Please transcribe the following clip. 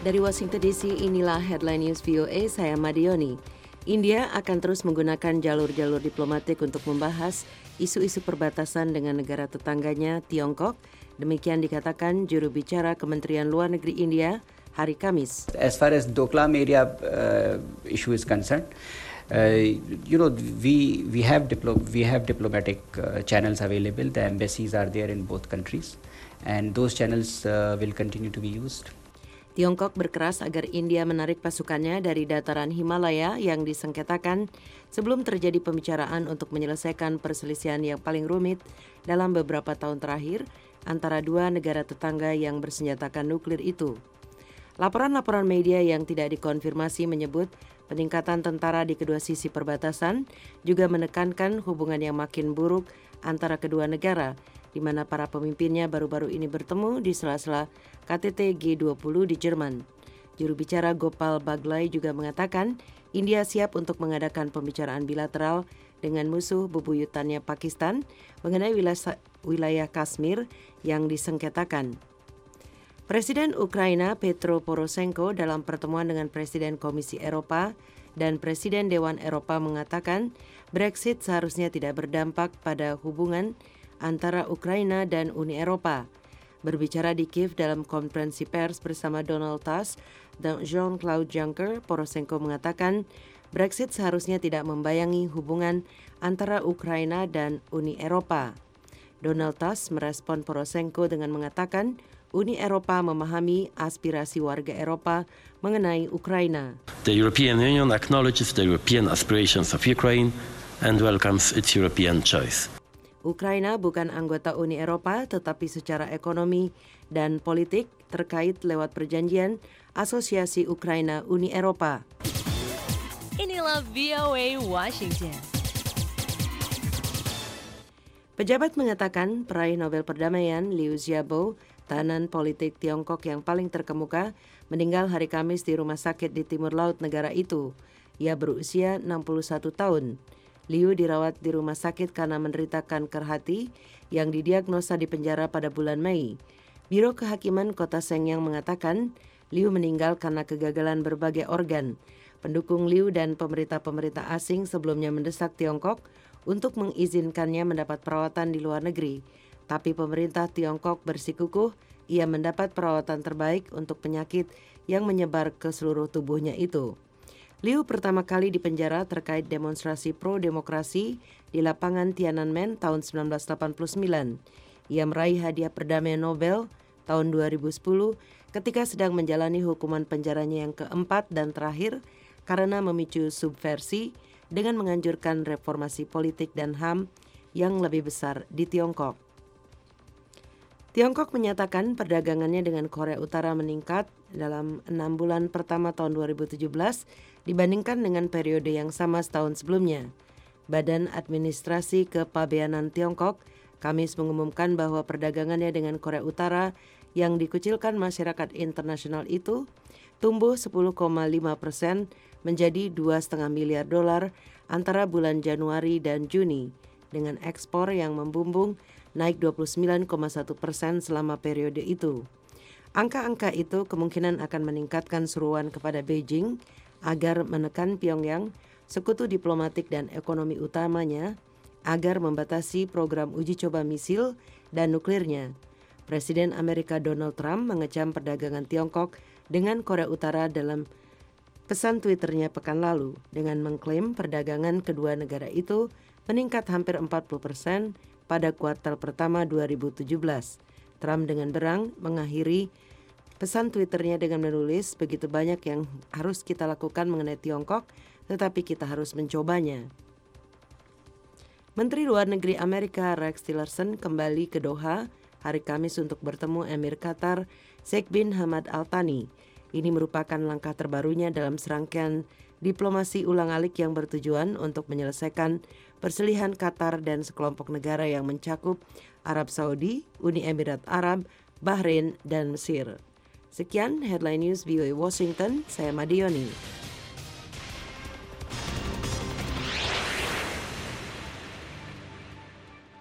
Dari Washington DC, inilah Headline News VOA, saya Madioni. India akan terus menggunakan jalur-jalur diplomatik untuk membahas isu-isu perbatasan dengan negara tetangganya, Tiongkok. Demikian dikatakan juru bicara Kementerian Luar Negeri India hari Kamis. As far as Doklam area issue is concerned, we have diplomatic channels available. The embassies are there in both countries, and those channels will continue to be used. Tiongkok berkeras agar India menarik pasukannya dari dataran Himalaya yang disengketakan sebelum terjadi pembicaraan untuk menyelesaikan perselisihan yang paling rumit dalam beberapa tahun terakhir antara dua negara tetangga yang bersenjatakan nuklir itu. Laporan-laporan media yang tidak dikonfirmasi menyebut peningkatan tentara di kedua sisi perbatasan juga menekankan hubungan yang makin buruk antara kedua negara, di mana para pemimpinnya baru-baru ini bertemu di sela-sela KTT G20 di Jerman. Juru bicara Gopal Baglai juga mengatakan India siap untuk mengadakan pembicaraan bilateral dengan musuh bebuyutannya Pakistan mengenai wilayah Kashmir yang disengketakan. Presiden Ukraina Petro Poroshenko dalam pertemuan dengan Presiden Komisi Eropa dan Presiden Dewan Eropa mengatakan Brexit seharusnya tidak berdampak pada hubungan antara Ukraina dan Uni Eropa. Berbicara di Kiev dalam konferensi pers bersama Donald Tusk dan Jean-Claude Juncker, Poroshenko mengatakan Brexit seharusnya tidak membayangi hubungan antara Ukraina dan Uni Eropa. Donald Tusk merespon Poroshenko dengan mengatakan Uni Eropa memahami aspirasi warga Eropa mengenai Ukraina. The European Union acknowledges the European aspirations of Ukraine and welcomes its European choice. Ukraina bukan anggota Uni Eropa, tetapi secara ekonomi dan politik terkait lewat perjanjian Asosiasi Ukraina-Uni Eropa. Inilah VOA Washington. Pejabat mengatakan peraih Nobel Perdamaian Liu Xiaobo, tahanan politik Tiongkok yang paling terkemuka, meninggal hari Kamis di rumah sakit di timur laut negara itu. Ia berusia 61 tahun. Liu dirawat di rumah sakit karena menderita kanker hati yang didiagnosa di penjara pada bulan Mei. Biro Kehakiman Kota Shenyang mengatakan Liu meninggal karena kegagalan berbagai organ. Pendukung Liu dan pemerintah-pemerintah asing sebelumnya mendesak Tiongkok untuk mengizinkannya mendapat perawatan di luar negeri. Tapi pemerintah Tiongkok bersikukuh ia mendapat perawatan terbaik untuk penyakit yang menyebar ke seluruh tubuhnya itu. Liu pertama kali dipenjara terkait demonstrasi pro-demokrasi di lapangan Tiananmen tahun 1989. Ia meraih hadiah perdamaian Nobel tahun 2010 ketika sedang menjalani hukuman penjaranya yang keempat dan terakhir karena memicu subversi dengan menganjurkan reformasi politik dan HAM yang lebih besar di Tiongkok. Tiongkok menyatakan perdagangannya dengan Korea Utara meningkat dalam 6 bulan pertama tahun 2017 dibandingkan dengan periode yang sama setahun sebelumnya. Badan Administrasi Kepabeanan Tiongkok Kamis mengumumkan bahwa perdagangannya dengan Korea Utara yang dikucilkan masyarakat internasional itu tumbuh 10,5% menjadi $2,5 miliar antara bulan Januari dan Juni, dengan ekspor yang membumbung naik 29,1% selama periode itu. Angka-angka itu kemungkinan akan meningkatkan seruan kepada Beijing agar menekan Pyongyang, sekutu diplomatik dan ekonomi utamanya, agar membatasi program uji coba misil dan nuklirnya. Presiden Amerika Donald Trump mengecam perdagangan Tiongkok dengan Korea Utara dalam pesan Twitternya pekan lalu dengan mengklaim perdagangan kedua negara itu meningkat hampir 40% pada kuartal pertama 2017. Trump dengan berang mengakhiri pesan Twitternya dengan menulis, begitu banyak yang harus kita lakukan mengenai Tiongkok, tetapi kita harus mencobanya. Menteri Luar Negeri Amerika Rex Tillerson kembali ke Doha hari Kamis untuk bertemu Emir Qatar Sheikh bin Hamad Al Thani. Ini merupakan langkah terbarunya dalam serangkaian diplomasi ulang-alik yang bertujuan untuk menyelesaikan perselihan Qatar dan sekelompok negara yang mencakup Arab Saudi, Uni Emirat Arab, Bahrain, dan Mesir. Sekian Headline News VOA Washington, saya Madioni.